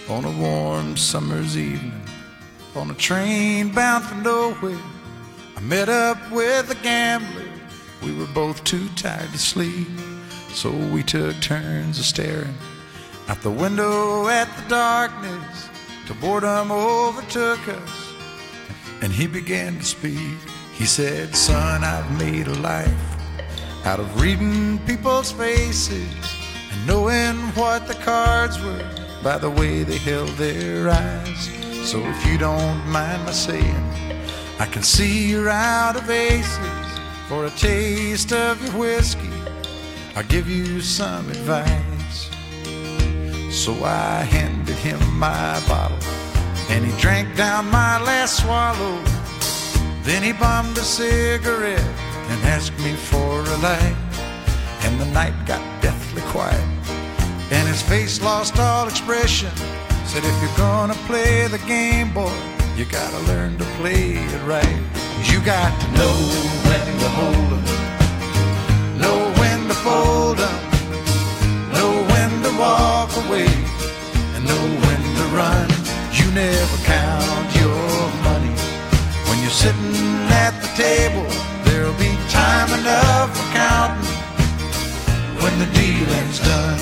on a warm summer's evening, on a train bound for nowhere. I met up with a gambler. We were both too tired to sleep, so we took turns of staring out the window at the darkness till boredom overtook us, and he began to speak. He said, "Son, I've made a life out of reading people's faces and knowing what the cards were by the way they held their eyes. So if you don't mind my saying, I can see you're out of aces. For a taste of your whiskey, I'll give you some advice." So I handed him my bottle, and he drank down my last swallow. Then he bummed a cigarette and asked me for a light. And the night got deathly quiet, and his face lost all expression. Said, "If you're gonna play the game, boy, you gotta learn to play it right. You got to know when to hold 'em, know when to fold 'em, know when to walk away, and know when to run. You never count your money when you're sitting at the table. There'll be time enough for counting when the dealing's done."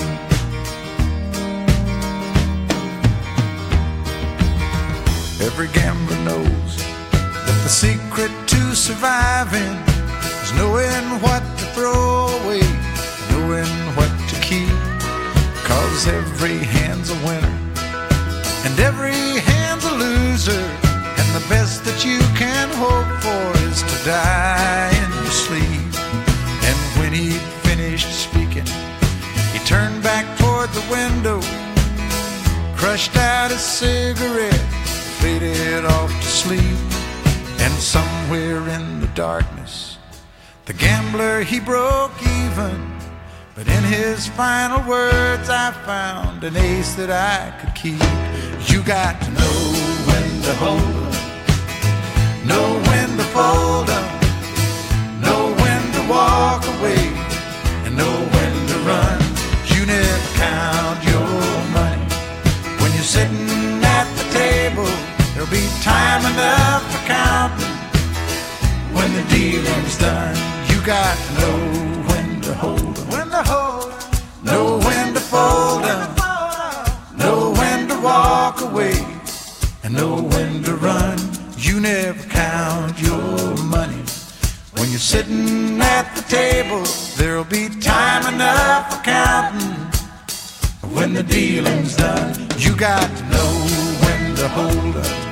Every gambler knows that the secret to surviving is knowing what to throw away, knowing what to keep. 'Cause every hand's a winner and every hand's a loser, and the best that you can hope for is to die in your sleep. And when he'd finished speaking, he turned back toward the window, crushed out his cigarette, faded off to sleep. And somewhere in the darkness, the gambler, he broke even. But in his final words, I found an ace that I could keep. You got to know when to hold 'em, know when to fold 'em, know when to walk away, and know when to run. You never count your money when you're sitting at the table. There'll be time enough for counting when the dealing's done. You got to know when to hold 'em, when to hold 'em, know when to fold 'em, know when to walk away, and know when to run. You never count your money when you're sitting at the table. There'll be time enough for counting when the dealing's done. You got to know when to hold 'em,